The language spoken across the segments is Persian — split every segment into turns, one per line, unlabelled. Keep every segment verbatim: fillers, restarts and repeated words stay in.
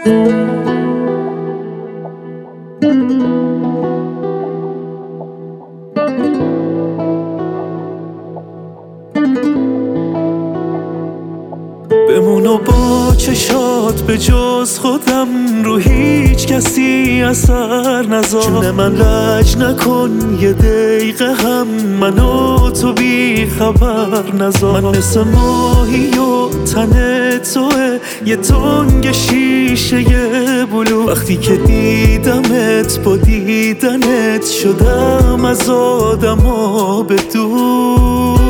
بمون و با چشات به جز خودم رو هیچ کسی اثر نذار. جون من لج نکن یه دقیقه هم منو تو بی خبر نذار. من مثل ماهی و تن توه یه تنگ شیشه بلو. وقتی که دیدمت با دیدنت شدم از آدما به دور.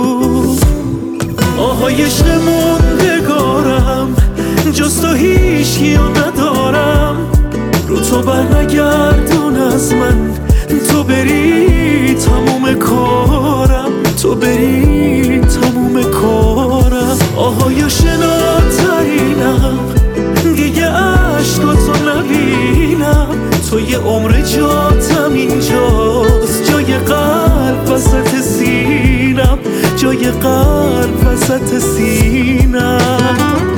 آهای عشق موندگارم جز تو هیچکیو ندارم. رو تو بر نگردون از من، تو بری تموم کارم، تو بری تموم کارم. آهای شناترینم دیگه عشقاتو نبینم. تو یه عمر جاتم اینجاست، جای قلب وسط سینم، جای قلب وسط سینم.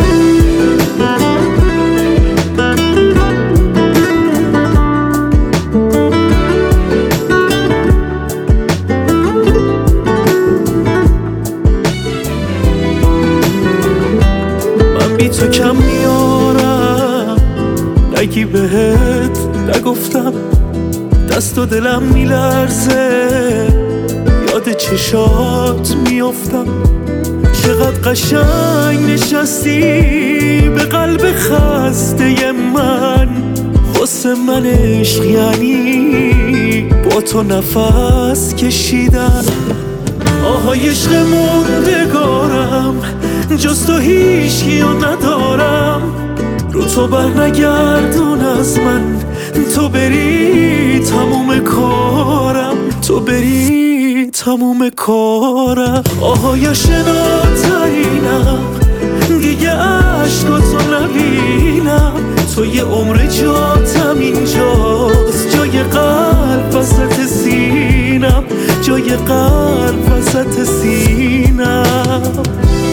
من بی تو کم میارم، نگی بهت نگفتم. دست و دلم میلرزه یاد چشات میافتم. چقدر قشنگ نشستی به قلب خسته من. واسه من عشق یعنی با تو نفس کشیدن. آهای عشق موندگارم جز تو هیچکیو ندارم. رو تو بر نگردون از من، تو بری تموم کارم، تو بری تموم کارم. آهای شناترینم دیگه عشقاتو نبینم. تو یه عمر جاتم اینجاست، جای قلب وسط سینم، جای قلب وسط سینم.